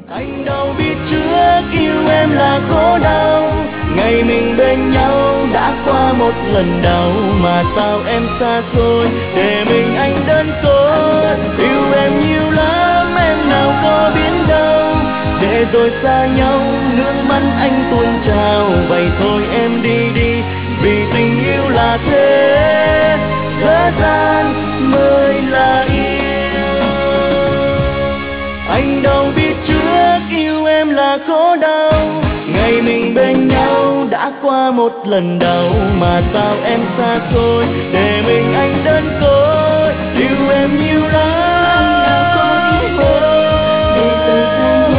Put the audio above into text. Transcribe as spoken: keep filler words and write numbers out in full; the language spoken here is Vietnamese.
Anh đâu biết trước yêu em là khổ đau, ngày mình bên nhau đã qua một lần đầu, mà sao em xa xôi để mình anh đơn côi. Yêu em nhiều lắm em nào có biết đâu, để rồi xa nhau nước mắt anh tuôn trào. Vậy thôi em đi đi, vì tình yêu là thế, thế gian mới là yêu. Anh đâu biết trước yêu em là khổ đau, ngày mình bên nhau đã qua một lần đầu, mà sao em xa xôi để mình anh đơn côi. Yêu em nhiều lắm, để từ xa